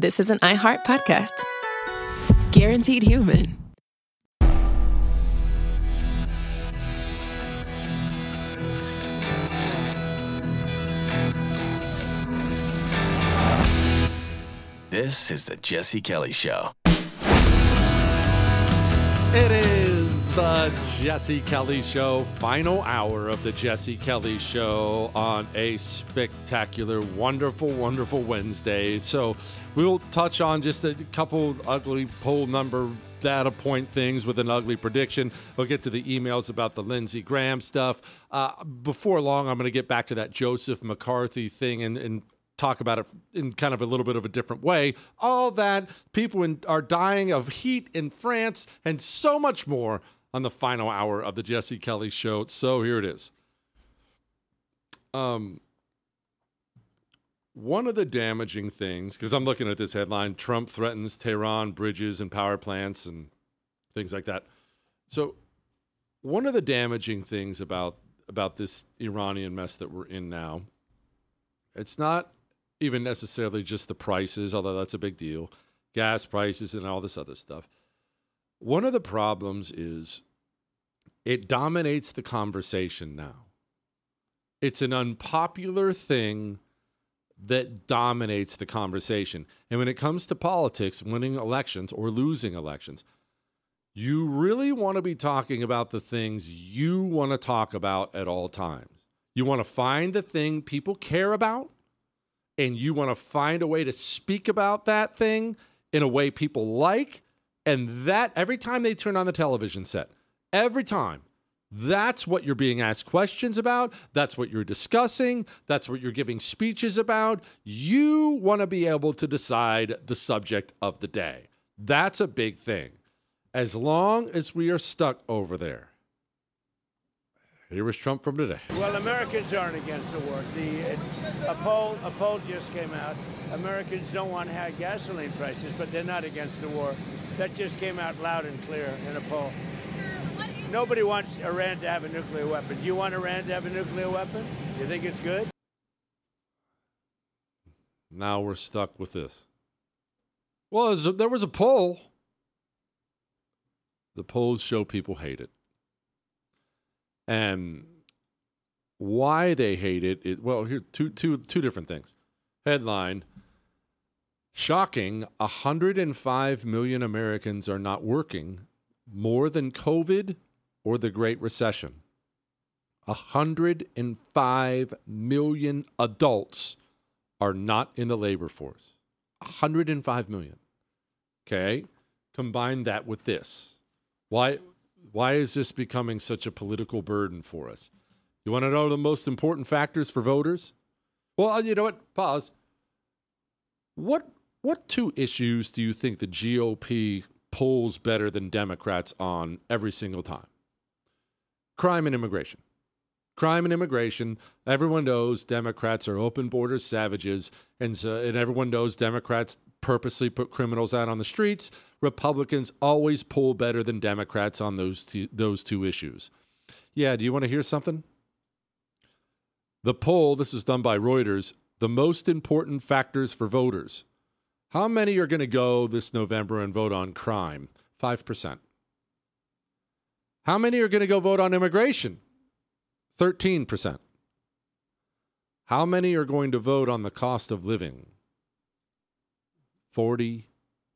this is an iHeart podcast. Guaranteed Human. This is the Jesse Kelly Show. It is the Jesse Kelly Show, final hour of the Jesse Kelly Show on a spectacular, wonderful, wonderful Wednesday. So we'll touch on just a couple ugly poll number data point things with an ugly prediction. We'll get to the emails about the Lindsey Graham stuff. Before long, I'm going to get back to that Joseph McCarthy thing and talk about it in kind of a little bit of a different way. All that, people are dying of heat in France, and so much more on the final hour of the Jesse Kelly Show. So here it is. One of the damaging things, because I'm looking at this headline, Trump threatens Tehran bridges and power plants and things like that. So one of the damaging things about this Iranian mess that we're in now, it's not even necessarily just the prices, although that's a big deal, gas prices and all this other stuff. One of the problems is it dominates the conversation now. It's an unpopular thing that dominates the conversation. And when it comes to politics, winning elections or losing elections, you really want to be talking about the things you want to talk about at all times. You want to find the thing people care about, and you want to find a way to speak about that thing in a way people like, and that every time they turn on the television set, every time, that's what you're being asked questions about, that's what you're discussing, that's what you're giving speeches about. You want to be able to decide the subject of the day. That's a big thing. As long as we are stuck over there. Here was Trump from today. Well, Americans aren't against the war. A poll just came out. Americans don't want high gasoline prices, but they're not against the war. That just came out loud and clear in a poll. Nobody wants Iran to have a nuclear weapon. Do you want Iran to have a nuclear weapon? You think it's good? Now we're stuck with this. Well, there was a poll. The polls show people hate it. And why they hate it is, well, here two different things. Headline: shocking, 105 million Americans are not working, more than COVID or the Great Recession. 105 million adults are not in the labor force. 105 million. Okay? Combine that with this. Why is this becoming such a political burden for us? You want to know the most important factors for voters? Well, you know what? Pause. What two issues do you think the GOP polls better than Democrats on every single time? Crime and immigration. Crime and immigration. Everyone knows Democrats are open border savages, and everyone knows Democrats purposely put criminals out on the streets. Republicans always poll better than Democrats on those two issues. Yeah, do you want to hear something? The poll, this is done by Reuters, the most important factors for voters. How many are going to go this November and vote on crime? 5%. How many are going to go vote on immigration? 13%. How many are going to vote on the cost of living? 46%.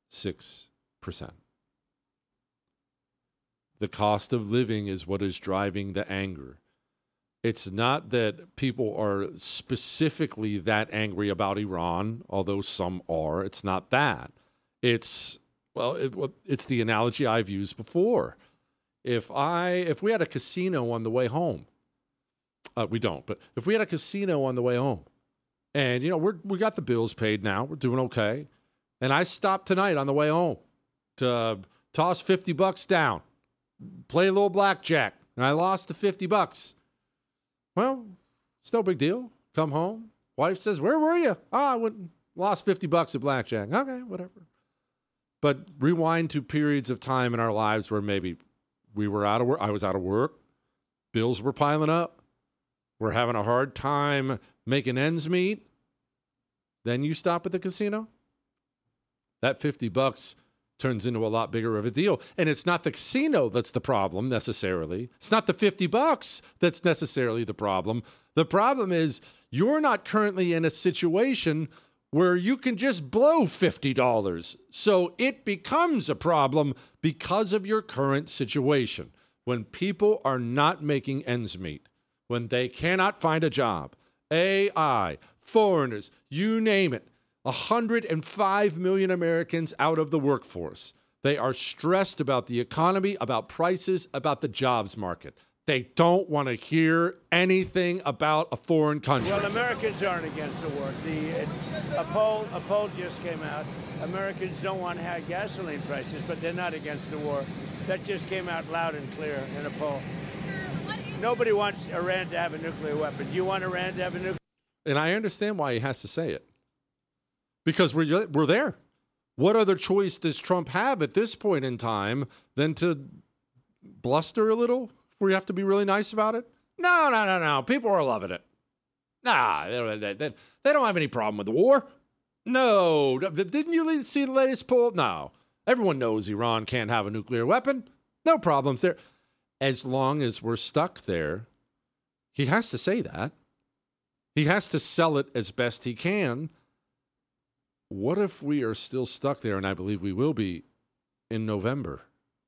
The cost of living is what is driving the anger. It's not that people are specifically that angry about Iran, although some are. It's not that. It's the analogy I've used before. If we had a casino on the way home, we don't, but if we had a casino on the way home, and we got the bills paid now, we're doing okay. And I stopped tonight on the way home to toss $50 down, play a little blackjack, and I lost the $50. Well, it's no big deal. Come home. Wife says, "Where were you?" I lost $50 at blackjack. Okay, whatever. But rewind to periods of time in our lives where maybe we were out of work. I was out of work. Bills were piling up. We're having a hard time making ends meet. Then you stop at the casino. that $50 turns into a lot bigger of a deal. And it's not the casino that's the problem necessarily. It's not the $50 that's necessarily the problem. The problem is you're not currently in a situation where you can just blow $50. So it becomes a problem because of your current situation. When people are not making ends meet, when they cannot find a job, AI, foreigners, you name it, 105 million Americans out of the workforce. They are stressed about the economy, about prices, about the jobs market. They don't want to hear anything about a foreign country. Well, Americans aren't against the war. A poll just came out. Americans don't want high gasoline prices, but they're not against the war. That just came out loud and clear in a poll. Nobody wants Iran to have a nuclear weapon. Do you want Iran to have a nuclear? And I understand why he has to say it. Because we're there. What other choice does Trump have at this point in time than to bluster a little? Where you have to be really nice about it? No. People are loving it. They don't have any problem with the war. No. Didn't you see the latest poll? No. Everyone knows Iran can't have a nuclear weapon. No problems there. As long as we're stuck there, he has to say that. He has to sell it as best he can. What if we are still stuck there, and I believe we will be, in November?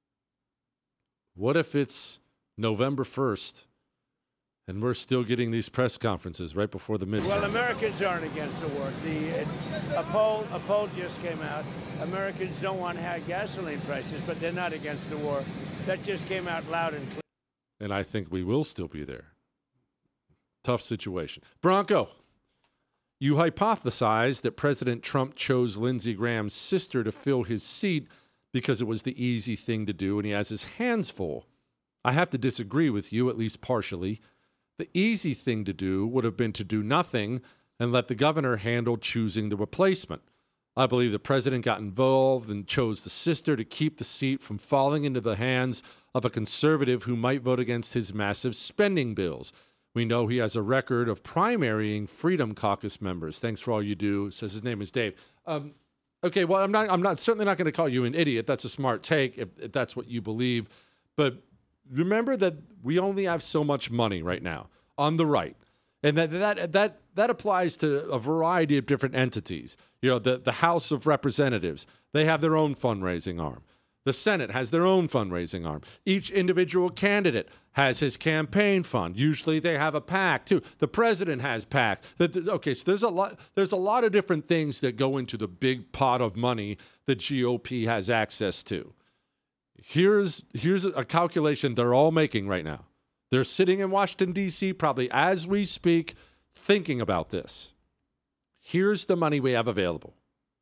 What if it's November 1st, and we're still getting these press conferences right before the midterm? Well, Americans aren't against the war. A poll just came out. Americans don't want high gasoline prices, but they're not against the war. That just came out loud and clear. And I think we will still be there. Tough situation. Bronco, you hypothesized that President Trump chose Lindsey Graham's sister to fill his seat because it was the easy thing to do, and he has his hands full. I have to disagree with you, at least partially. The easy thing to do would have been to do nothing and let the governor handle choosing the replacement. I believe the president got involved and chose the sister to keep the seat from falling into the hands of a conservative who might vote against his massive spending bills. We know he has a record of primarying Freedom Caucus members. Thanks for all you do. Says his name is Dave. Okay, well, I'm certainly not going to call you an idiot. That's a smart take if that's what you believe. But remember that we only have so much money right now on the right. And that applies to a variety of different entities. You know, the House of Representatives, they have their own fundraising arm. The Senate has their own fundraising arm. Each individual candidate has his campaign fund. Usually they have a PAC too. The president has PAC. Okay, so there's a lot of different things that go into the big pot of money the GOP has access to. Here's a calculation they're all making right now. They're sitting in Washington, D.C., probably as we speak, thinking about this. Here's the money we have available.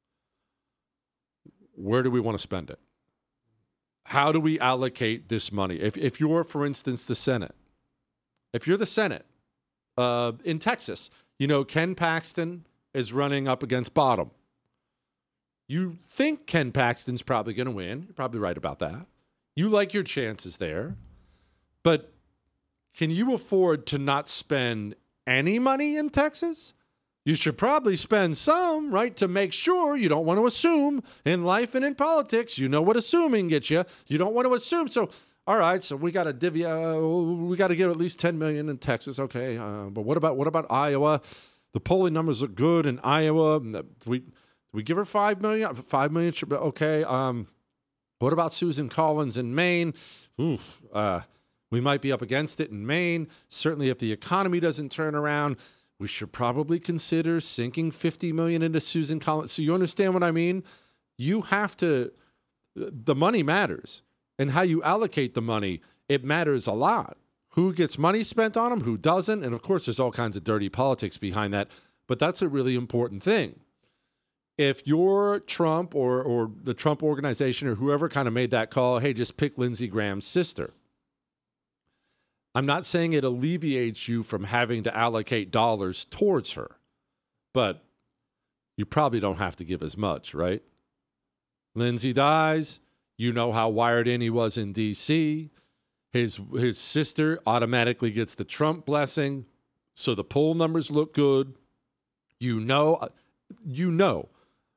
Where do we want to spend it? How do we allocate this money? If you're, for instance, the Senate, if you're the Senate in Texas, you know, Ken Paxton is running up against Bottom. You think Ken Paxton's probably going to win. You're probably right about that. You like your chances there. But can you afford to not spend any money in Texas? You should probably spend some, right, to make sure. You don't want to assume in life and in politics. You know what assuming gets you. You don't want to assume. So, all right, so we got to we got to get at least $10 million in Texas. Okay, but what about Iowa? The polling numbers look good in Iowa. We give her $5 million. $5 million should be okay. What about Susan Collins in Maine? We might be up against it in Maine. Certainly, if the economy doesn't turn around, we should probably consider sinking $50 million into Susan Collins. So you understand what I mean? You have to. The money matters, and how you allocate the money, it matters a lot. Who gets money spent on them? Who doesn't? And of course, there's all kinds of dirty politics behind that. But that's a really important thing. If you're Trump or the Trump organization or whoever kind of made that call, hey, just pick Lindsey Graham's sister. I'm not saying it alleviates you from having to allocate dollars towards her, but you probably don't have to give as much, right? Lindsey dies. You know how wired in he was in D.C. His sister automatically gets the Trump blessing, so the poll numbers look good. You know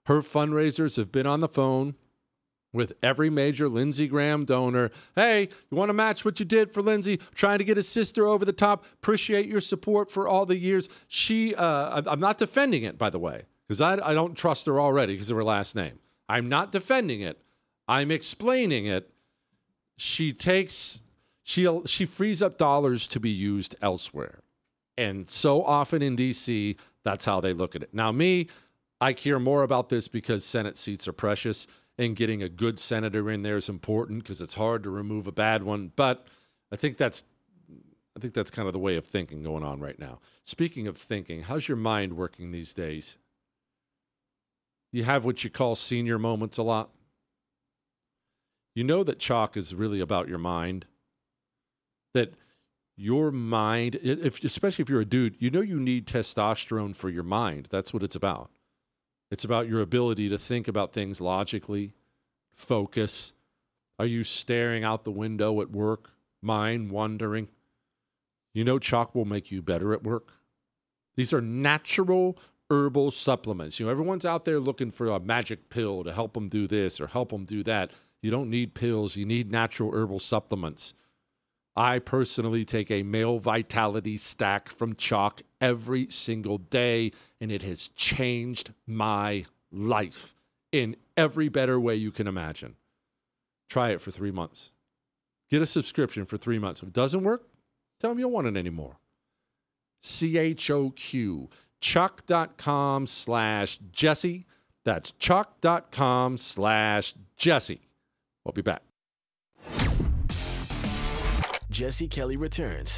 Her fundraisers have been on the phone with every major Lindsey Graham donor. Hey, you want to match what you did for Lindsey? Trying to get his sister over the top. Appreciate your support for all the years. I'm not defending it, by the way, because I don't trust her already because of her last name. I'm not defending it. I'm explaining it. She frees up dollars to be used elsewhere. And so often in D.C., that's how they look at it. Now, I care more about this because Senate seats are precious, and getting a good senator in there is important because it's hard to remove a bad one. But I think that's kind of the way of thinking going on right now. Speaking of thinking, how's your mind working these days? You have what you call senior moments a lot. You know that chalk is really about your mind. That your mind, especially if you're a dude, you know you need testosterone for your mind. That's what it's about. It's about your ability to think about things logically, focus. Are you staring out the window at work, mind wandering? You know chalk will make you better at work. These are natural herbal supplements. You know, everyone's out there looking for a magic pill to help them do this or help them do that. You don't need pills. You need natural herbal supplements. I personally take a male vitality stack from chalk every single day, and it has changed my life in every better way you can imagine. Try it for 3 months. Get a subscription for 3 months. If it doesn't work, tell them you don't want it anymore. CHOQ. Chalk.com/Jesse. That's chalk.com/Jesse. We'll be back. Jesse Kelly returns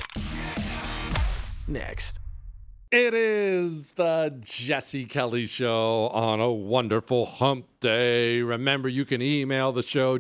next. It is the Jesse Kelly Show on a wonderful hump day. Remember, you can email the show,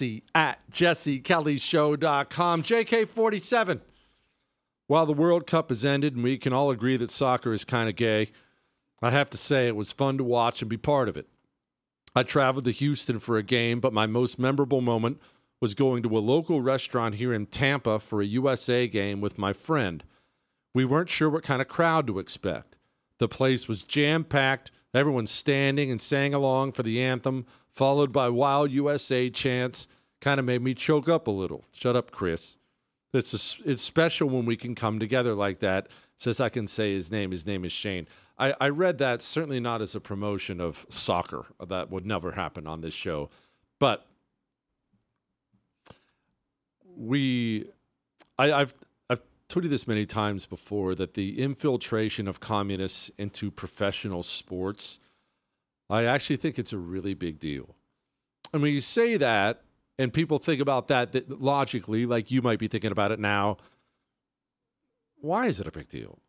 jesse@jessekellyshow.com. JK47. While the World Cup has ended and we can all agree that soccer is kind of gay, I have to say it was fun to watch and be part of it. I traveled to Houston for a game, but my most memorable moment was going to a local restaurant here in Tampa for a USA game with my friend. We weren't sure what kind of crowd to expect. The place was jam-packed, everyone standing and sang along for the anthem, followed by wild USA chants. Kind of made me choke up a little. Shut up, Chris. It's special when we can come together like that. Says I can say his name. His name is Shane. I read that, certainly not as a promotion of soccer. That would never happen on this show. But I've told you this many times before, that the infiltration of communists into professional sports, I actually think it's a really big deal. And when you say that, and people think about that logically, like you might be thinking about it now, why is it a big deal?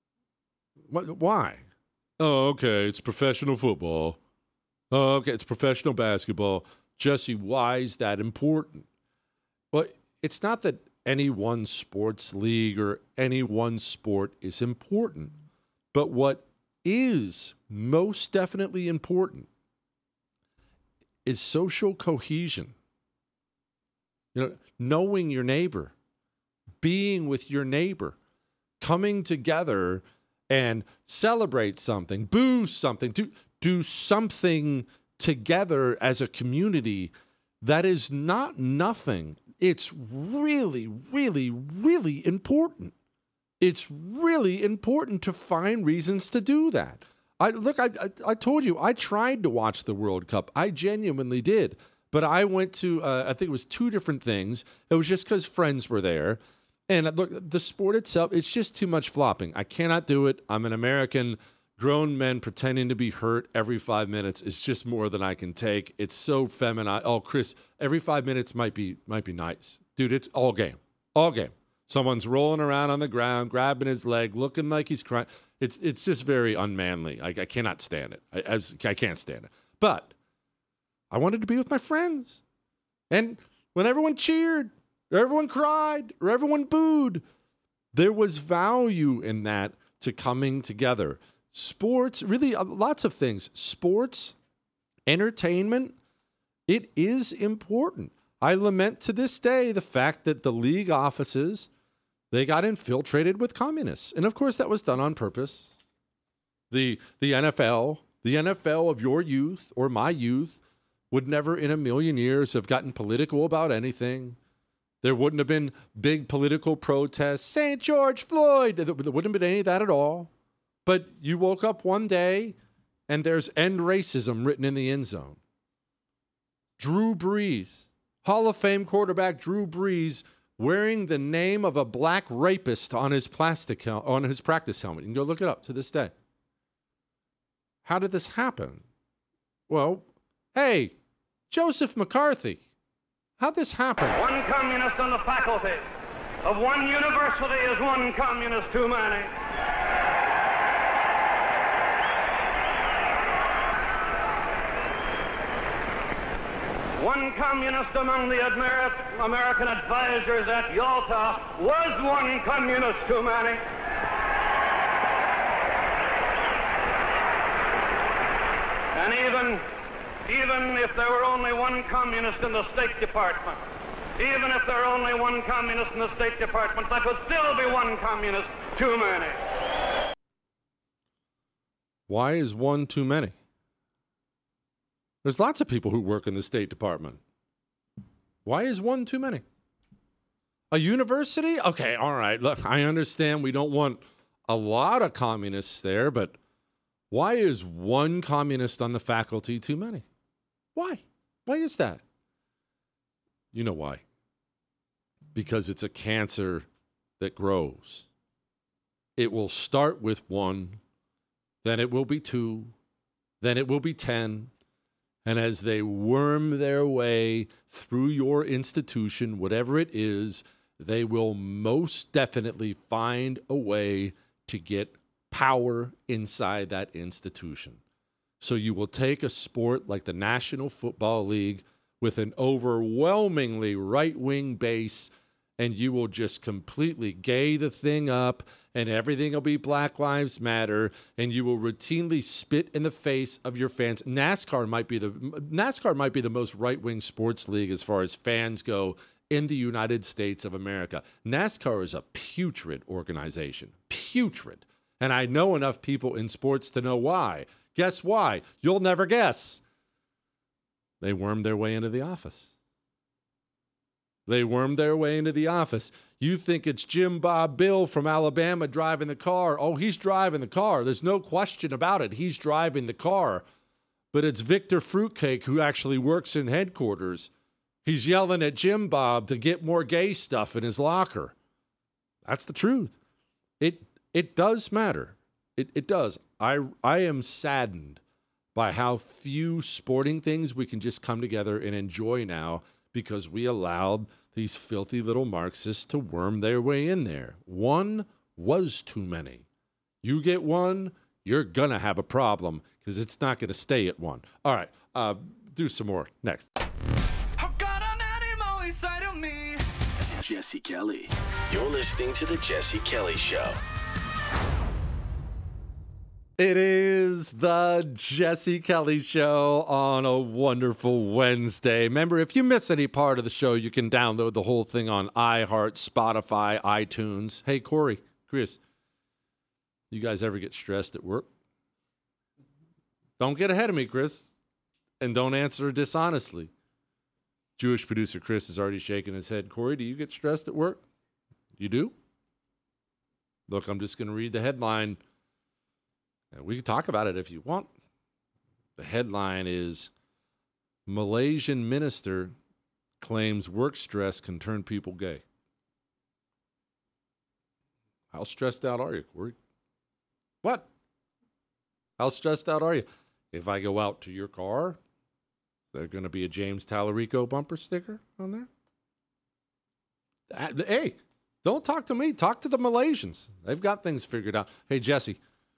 Why? Oh, okay, it's professional football. Oh, okay, it's professional basketball. Jesse, why is that important? Well, it's not that any one sports league or any one sport is important. But what is most definitely important is social cohesion. You know, knowing your neighbor, being with your neighbor, coming together and celebrate something, boo something, do something together as a community. That is not nothing. It's really, really, really important. It's really important to find reasons to do that. I told you, I tried to watch the World Cup. I genuinely did. But I went to, I think it was 2 different things. It was just because friends were there. And look, the sport itself, it's just too much flopping. I cannot do it. I'm an American. Grown men pretending to be hurt every 5 minutes is just more than I can take. It's so feminine. Oh, Chris, every 5 minutes might be nice. Dude, it's all game. All game. Someone's rolling around on the ground, grabbing his leg, looking like he's crying. It's just very unmanly. I cannot stand it. I can't stand it. But I wanted to be with my friends. And when everyone cheered, or everyone cried, or everyone booed, there was value in that to coming together. Sports, really lots of things. Sports, entertainment, it is important. I lament to this day the fact that the league offices, they got infiltrated with communists. And of course, that was done on purpose. The NFL, The NFL of your youth or my youth would never in a million years have gotten political about anything. There wouldn't have been big political protests, St. George Floyd. There wouldn't have been any of that at all. But you woke up one day and there's end racism written in the end zone. Drew Brees, Hall of Fame quarterback Drew Brees, wearing the name of a black rapist on his practice helmet. You can go look it up to this day. How did this happen? Well, hey, Joseph McCarthy, how'd this happen? One communist on the faculty of one university is one communist too many. One communist among the American advisors at Yalta was one communist too many. And even if there were only one communist in the State Department, even if there were only one communist in the State Department, that would still be one communist too many. Why is one too many? There's lots of people who work in the State Department. Why is one too many? A university? Okay, all right. Look, I understand we don't want a lot of communists there, but why is one communist on the faculty too many? Why? Why is that? You know why. Because it's a cancer that grows. It will start with one, then it will be two, then it will be 10. And as they worm their way through your institution, whatever it is, they will most definitely find a way to get power inside that institution. So you will take a sport like the National Football League with an overwhelmingly right-wing base, and you will just completely gay the thing up, and everything will be Black Lives Matter, and you will routinely spit in the face of your fans. NASCAR might be the most right-wing sports league as far as fans go in the United States of America. NASCAR is a putrid organization. Putrid. And I know enough people in sports to know why. Guess why? You'll never guess. They wormed their way into the office. You think it's Jim Bob Bill from Alabama driving the car. Oh, he's driving the car. There's no question about it. He's driving the car. But it's Victor Fruitcake who actually works in headquarters. He's yelling at Jim Bob to get more gay stuff in his locker. That's the truth. It does matter. It does. I am saddened by how few sporting things we can just come together and enjoy now because we allowed these filthy little Marxists to worm their way in there. One was too many. You get one, you're going to have a problem because it's not going to stay at one. All right, do some more next. I've got an animal inside of me. This is Jesse Kelly. You're listening to The Jesse Kelly Show. It is the Jesse Kelly Show on a wonderful Wednesday. Remember, if you miss any part of the show, you can download the whole thing on iHeart, Spotify, iTunes. Hey, Corey, Chris, you guys ever get stressed at work? Don't get ahead of me, Chris, and don't answer dishonestly. Jewish producer Chris is already shaking his head. Corey, do you get stressed at work? You do? Look, I'm just going to read the headline. We can talk about it if you want. The headline is Malaysian minister claims work stress can turn people gay. How stressed out are you, Corey? What? How stressed out are you? If I go out to your car, is there going to be a James Tallarico bumper sticker on there? Hey, don't talk to me. Talk to the Malaysians. They've got things figured out. Hey, Jesse.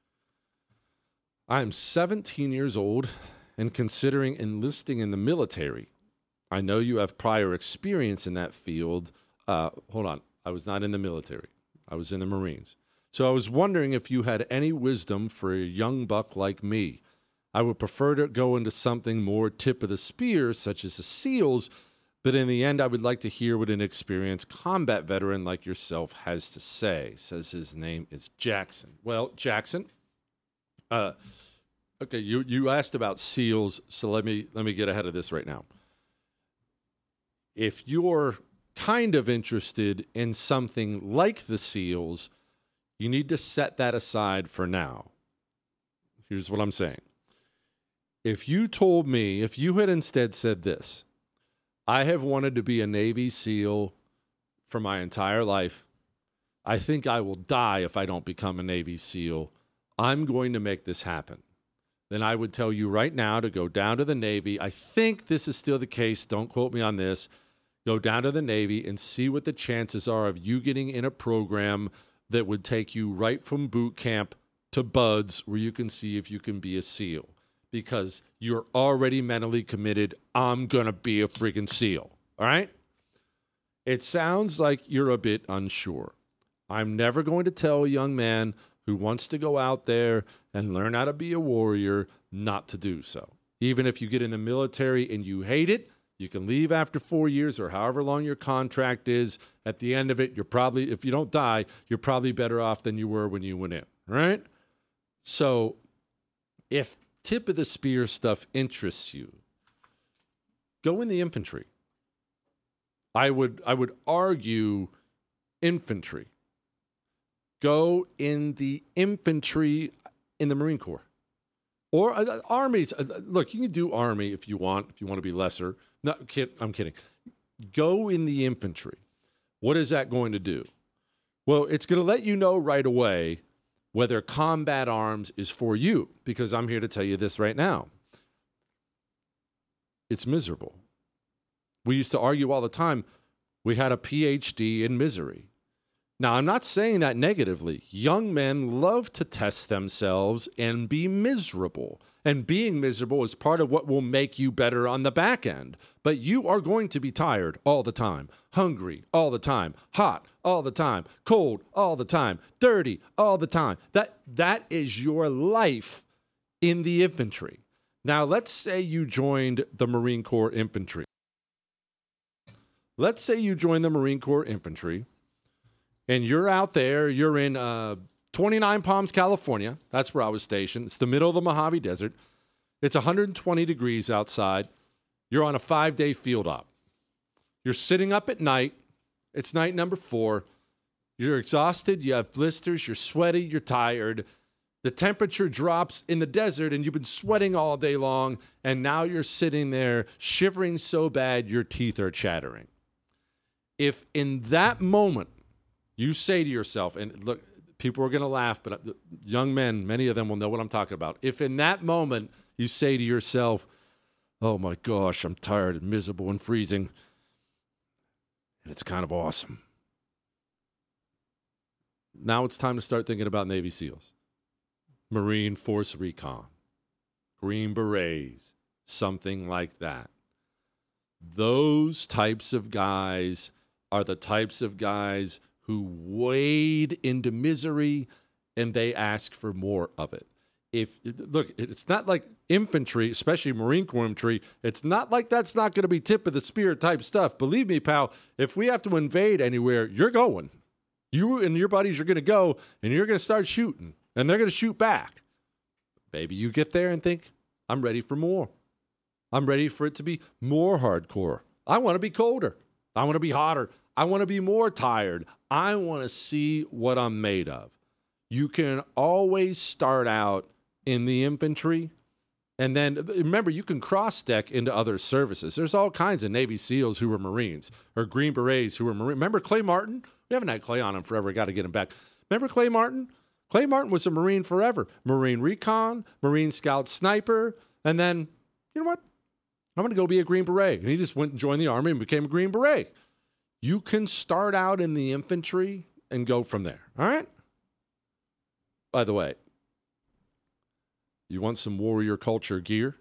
I'm 17 years old and considering enlisting in the military. I know you have prior experience in that field. Hold on. I was not in the military. I was in the Marines. So I was wondering if you had any wisdom for a young buck like me. I would prefer to go into something more tip of the spear, such as the SEALs, but in the end, I would like to hear what an experienced combat veteran like yourself has to say. Says his name is Jackson. Well, Jackson, Okay, you asked about SEALs, so let me get ahead of this right now. If you're kind of interested in something like the SEALs, you need to set that aside for now. Here's what I'm saying. If you told me, if you had instead said this, I have wanted to be a Navy SEAL for my entire life. I think I will die if I don't become a Navy SEAL. I'm going to make this happen. Then I would tell you right now to go down to the Navy. I think this is still the case. Don't quote me on this. Go down to the Navy and see what the chances are of you getting in a program that would take you right from boot camp to BUD/S, where you can see if you can be a SEAL. Because you're already mentally committed. I'm going to be a freaking SEAL. All right? It sounds like you're a bit unsure. I'm never going to tell a young man who wants to go out there and learn how to be a warrior not to do so. Even if you get in the military and you hate it, you can leave after 4 years or however long your contract is. At the end of it, you're probably, if you don't die, you're probably better off than you were when you went in, right? So if tip of the spear stuff interests you, go in the infantry. I would argue infantry. Go in the infantry in the Marine Corps. Or armies. Look, you can do Army if you want to be lesser. No, I'm kidding. Go in the infantry. What is that going to do? Well, it's going to let you know right away whether combat arms is for you, because I'm here to tell you this right now. It's miserable. We used to argue all the time. We had a PhD in misery. Now, I'm not saying that negatively. Young men love to test themselves and be miserable. And being miserable is part of what will make you better on the back end. But you are going to be tired all the time, hungry all the time, hot all the time, cold all the time, dirty all the time. That is your life in the infantry. Now, let's say you joined the Marine Corps Infantry. Let's say you joined the Marine Corps Infantry. And you're out there, you're in 29 Palms, California. That's where I was stationed. It's the middle of the Mojave Desert. It's 120 degrees outside. You're on a 5-day field op. You're sitting up at night. It's night number 4. You're exhausted. You have blisters. You're sweaty. You're tired. The temperature drops in the desert, and you've been sweating all day long. And now you're sitting there shivering so bad your teeth are chattering. If in that moment, you say to yourself, and look, people are going to laugh, but young men, many of them will know what I'm talking about. If in that moment you say to yourself, oh my gosh, I'm tired and miserable and freezing, and it's kind of awesome. Now it's time to start thinking about Navy SEALs, Marine Force Recon, Green Berets, something like that. Those types of guys are the types of guys who wade into misery and they ask for more of it. Look, it's not like infantry, especially Marine Corps infantry, it's not like that's not going to be tip of the spear type stuff. Believe me, pal, if we have to invade anywhere, you're going. You and your buddies are going to go and you're going to start shooting and they're going to shoot back. Maybe you get there and think, I'm ready for more. I'm ready for it to be more hardcore. I want to be colder. I want to be hotter. I want to be more tired. I want to see what I'm made of. You can always start out in the infantry. And then, remember, you can cross-deck into other services. There's all kinds of Navy SEALs who were Marines or Green Berets who were Marines. Remember Clay Martin? We haven't had Clay on him forever. Got to get him back. Remember Clay Martin? Clay Martin was a Marine forever. Marine Recon, Marine Scout Sniper. And then, you know what? I'm going to go be a Green Beret. And he just went and joined the Army and became a Green Beret. You can start out in the infantry and go from there. All right? By the way, you want some warrior culture gear?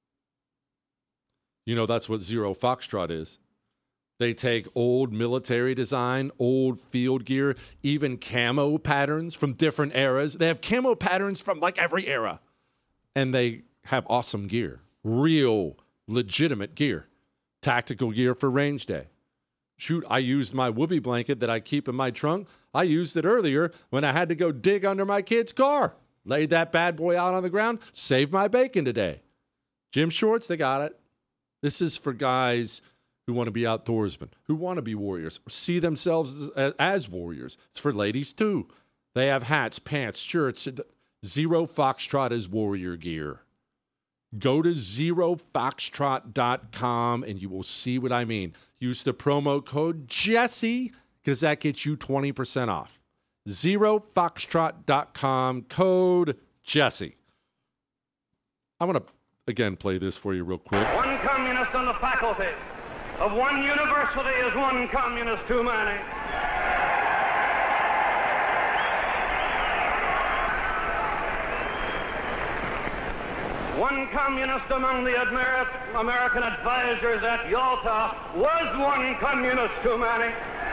You know that's what Zero Foxtrot is. They take old military design, old field gear, even camo patterns from different eras. They have camo patterns from like every era. And they have awesome gear. Real, legitimate gear. Tactical gear for range day. Shoot, I used my whoopee blanket that I keep in my trunk. I used it earlier when I had to go dig under my kid's car. Laid that bad boy out on the ground. Saved my bacon today. Gym shorts, they got it. This is for guys who want to be outdoorsmen, who want to be warriors, see themselves as warriors. It's for ladies, too. They have hats, pants, shirts. Zero Foxtrot is warrior gear. Go to zerofoxtrot.com and you will see what I mean. Use the promo code Jesse because that gets you 20% off. zerofoxtrot.com, code Jesse. I want to, again, play this for you real quick. One communist on the faculty of one university is one communist too many. One communist among the American advisors at Yalta was one communist too many.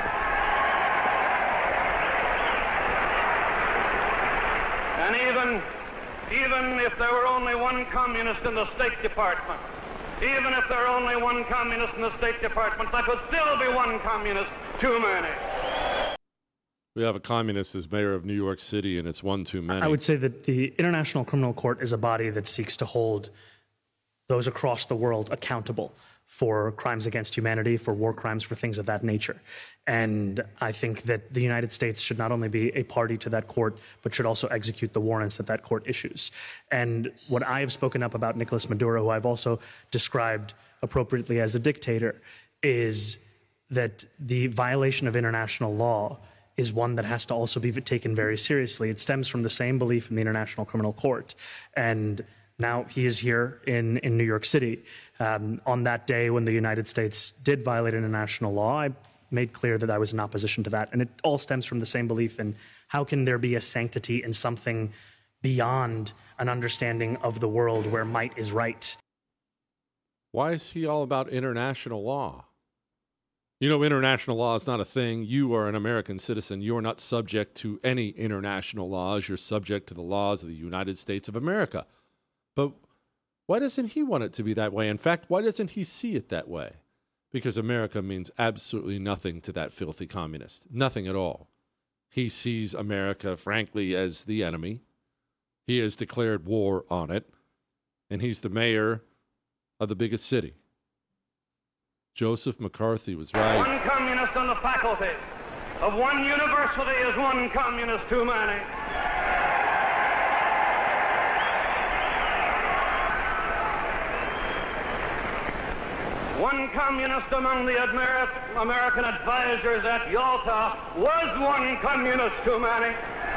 And even if there were only one communist in the State Department, even if there were only one communist in the State Department, that would still be one communist too many. We have a communist as mayor of New York City, and it's one too many. I would say that the International Criminal Court is a body that seeks to hold those across the world accountable for crimes against humanity, for war crimes, for things of that nature. And I think that the United States should not only be a party to that court, but should also execute the warrants that that court issues. And what I have spoken up about Nicolas Maduro, who I've also described appropriately as a dictator, is that the violation of international law is one that has to also be taken very seriously. It stems from the same belief in the International Criminal Court. And now he is here in New York City. On that day when the United States did violate international law, I made clear that I was in opposition to that. And it all stems from the same belief in how can there be a sanctity in something beyond an understanding of the world where might is right. Why is he all about international law? You know, international law is not a thing. You are an American citizen. You are not subject to any international laws. You're subject to the laws of the United States of America. But why doesn't he want it to be that way? In fact, why doesn't he see it that way? Because America means absolutely nothing to that filthy communist. Nothing at all. He sees America, frankly, as the enemy. He has declared war on it. And he's the mayor of the biggest city. Joseph McCarthy was right. One communist on the faculty of one university is one communist too many. One communist among the American advisors at Yalta was one communist too many.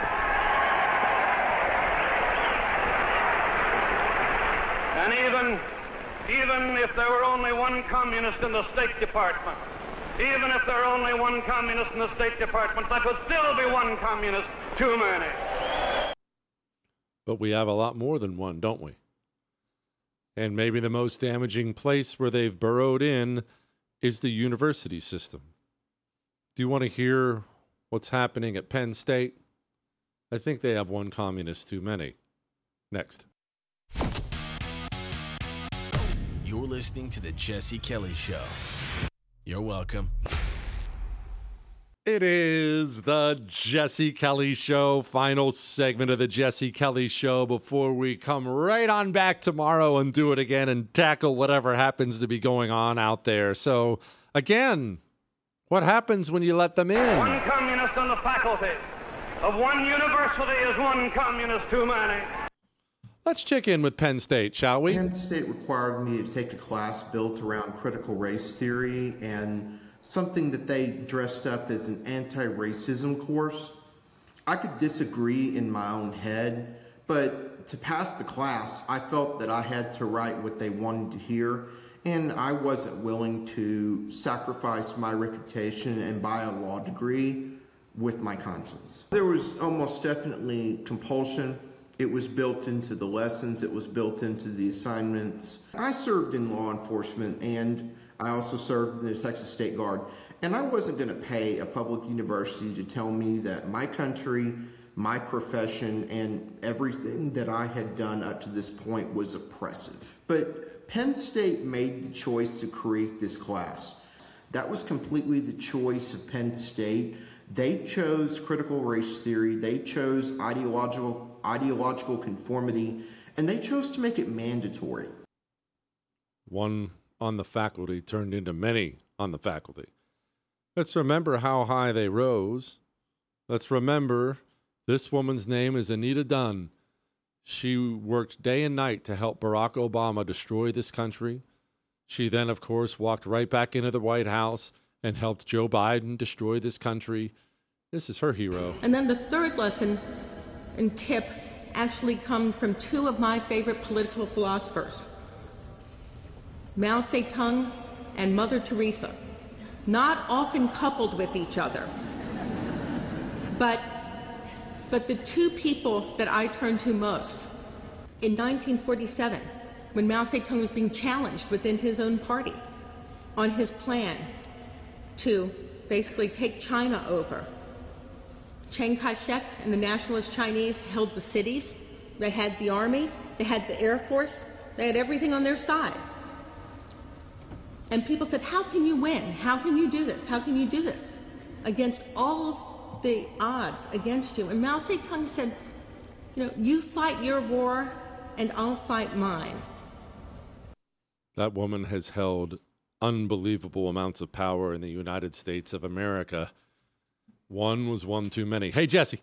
And even if there were only one communist in the State Department, even if there were only one communist in the State Department, that would still be one communist too many. But we have a lot more than one, don't we? And maybe the most damaging place where they've burrowed in is the university system. Do you want to hear what's happening at Penn State? I think they have one communist too many. Next. You're listening to The Jesse Kelly Show. You're welcome. It is the Jesse Kelly Show, final segment of the Jesse Kelly Show before we come right on back tomorrow and do it again and tackle whatever happens to be going on out there. So, again, what happens when you let them in? One communist on the faculty of one university is one communist too many. Let's check in with Penn State, shall we? Penn State required me to take a class built around critical race theory and something that they dressed up as an anti-racism course. I could disagree in my own head, but to pass the class, I felt that I had to write what they wanted to hear, and I wasn't willing to sacrifice my reputation and buy a law degree with my conscience. There was almost definitely compulsion. It was built into the lessons. It was built into the assignments. I served in law enforcement, and I also served in the Texas State Guard. And I wasn't going to pay a public university to tell me that my country, my profession, and everything that I had done up to this point was oppressive. But Penn State made the choice to create this class. That was completely the choice of Penn State. They chose critical race theory. They chose ideological ideological conformity, and they chose to make it mandatory. One on the faculty turned into many on the faculty. Let's remember how high they rose. Let's remember this woman's name is Anita Dunn. She worked day and night to help Barack Obama destroy this country. She then, of course, walked right back into the White House and helped Joe Biden destroy this country. This is her hero. And then the third lesson and tip actually come from two of my favorite political philosophers, Mao Zedong and Mother Teresa, not often coupled with each other. But the two people that I turn to most, in 1947, when Mao Zedong was being challenged within his own party on his plan to basically take China over, Chiang Kai-shek and the nationalist Chinese held the cities. They had the army, they had the Air Force, they had everything on their side. And people said, how can you win? How can you do this? How can you do this against all of the odds against you? And Mao Zedong said, you fight your war and I'll fight mine. That woman has held unbelievable amounts of power in the United States of America. One was one too many. Hey, Jesse,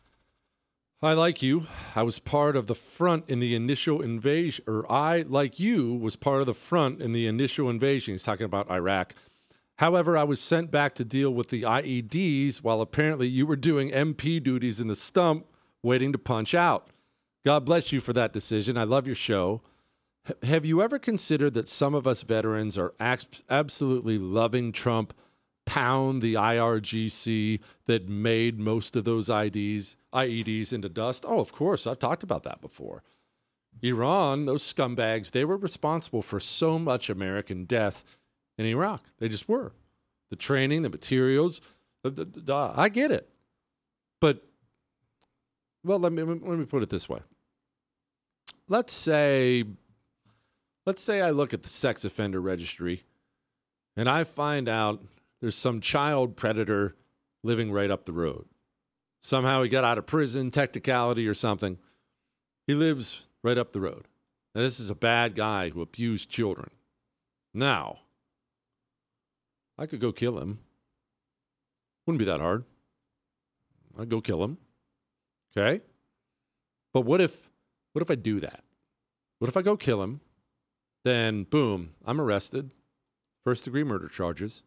I, like you, I was part of the front in the initial invasion, or I, like you, was part of the front in the initial invasion. He's talking about Iraq. However, I was sent back to deal with the IEDs while apparently you were doing MP duties in the stump waiting to punch out. God bless you for that decision. I love your show. Have you ever considered that some of us veterans are absolutely loving Trump pound the IRGC that made most of those IEDs into dust? Oh, of course. I've talked about that before. Iran, those scumbags, they were responsible for so much American death in Iraq. They just were. The training, the materials, I get it. But, well, let me put it this way. Let's say I look at the sex offender registry and I find out there's some child predator living right up the road. Somehow he got out of prison, technicality or something. He lives right up the road. Now, this is a bad guy who abused children. Now, I could go kill him. Wouldn't be that hard. I'd go kill him. Okay? But what if I do that? What if I go kill him? Then, boom, I'm arrested. First-degree murder charges.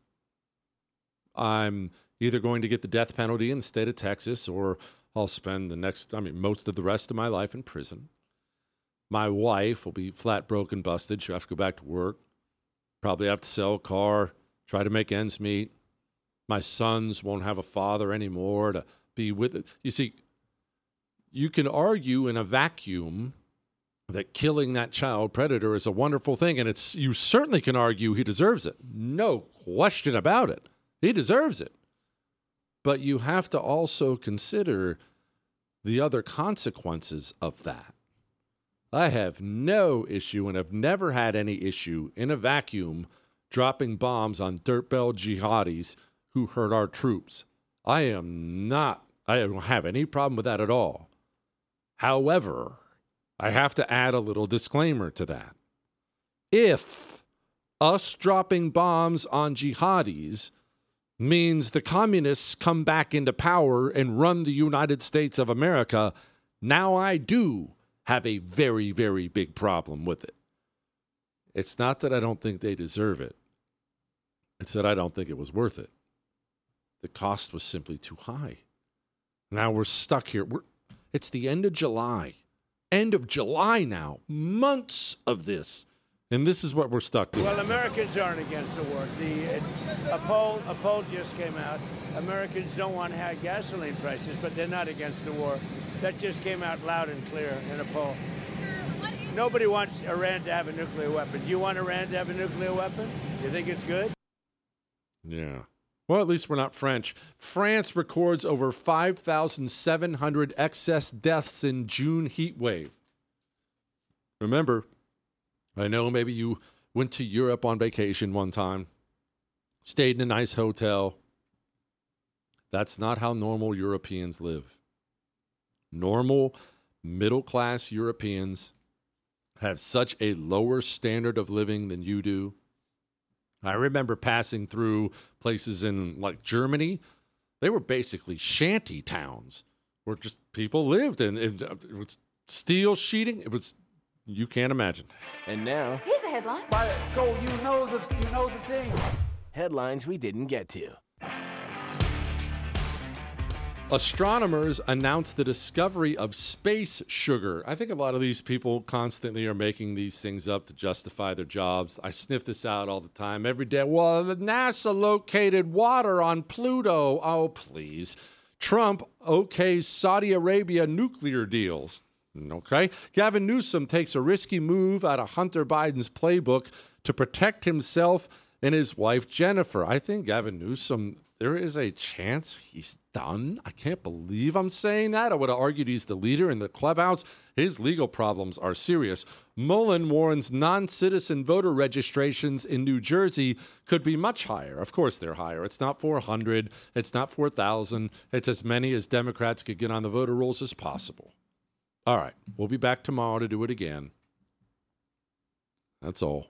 I'm either going to get the death penalty in the state of Texas or I'll spend most of the rest of my life in prison. My wife will be flat broke and busted. She'll have to go back to work. Probably have to sell a car, try to make ends meet. My sons won't have a father anymore to be with it. You see, you can argue in a vacuum that killing that child predator is a wonderful thing, and you certainly can argue he deserves it. No question about it. He deserves it. But you have to also consider the other consequences of that. I have no issue and have never had any issue in a vacuum dropping bombs on dirtball jihadis who hurt our troops. I don't have any problem with that at all. However, I have to add a little disclaimer to that. If us dropping bombs on jihadis means the communists come back into power and run the United States of America, now I do have a very, very big problem with it. It's not that I don't think they deserve it. It's that I don't think it was worth it. The cost was simply too high. Now we're stuck here. It's the end of July. End of July now. Months of this. And this is what we're stuck with. Well, Americans aren't against the war. A poll just came out. Americans don't want high gasoline prices, but they're not against the war. That just came out loud and clear in a poll. Nobody wants Iran to have a nuclear weapon. Do you want Iran to have a nuclear weapon? You think it's good? Yeah. Well, at least we're not French. France records over 5,700 excess deaths in June heat wave. Remember, I know maybe you went to Europe on vacation one time, stayed in a nice hotel. That's not how normal Europeans live. Normal middle-class Europeans have such a lower standard of living than you do. I remember passing through places in like Germany. They were basically shanty towns where just people lived, and it was steel sheeting. It was, you can't imagine. And now, here's a headline. You know the thing. Headlines we didn't get to. Astronomers announced the discovery of space sugar. I think a lot of these people constantly are making these things up to justify their jobs. I sniff this out all the time, every day. Well, NASA located water on Pluto. Oh, please. Trump okays Saudi Arabia nuclear deals. Okay. Gavin Newsom takes a risky move out of Hunter Biden's playbook to protect himself and his wife, Jennifer. I think Gavin Newsom, there is a chance he's done. I can't believe I'm saying that. I would have argued he's the leader in the clubhouse. His legal problems are serious. Mullen warns non-citizen voter registrations in New Jersey could be much higher. Of course they're higher. It's not 400. It's not 4,000. It's as many as Democrats could get on the voter rolls as possible. All right. We'll be back tomorrow to do it again. That's all.